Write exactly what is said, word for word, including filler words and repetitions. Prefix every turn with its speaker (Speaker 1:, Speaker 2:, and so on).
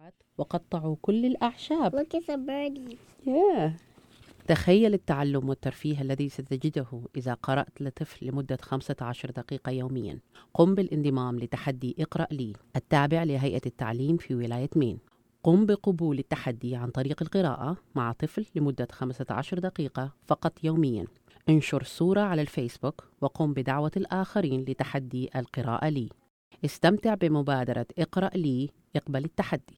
Speaker 1: وقطعوا كل الأعشاب.
Speaker 2: Look at the birdie.
Speaker 1: yeah. تخيل التعلم والترفيه الذي ستجده إذا قرأت لطفل لمدة خمسة عشر دقيقة يوميا. قم بالانضمام لتحدي اقرأ لي التابع لهيئة التعليم في ولاية مين. قم بقبول التحدي عن طريق القراءة مع طفل لمدة خمسة عشر دقيقة فقط يوميا. انشر صورة على الفيسبوك وقم بدعوة الآخرين لتحدي القراءة لي. استمتع بمبادرة اقرأ لي، اقبل التحدي.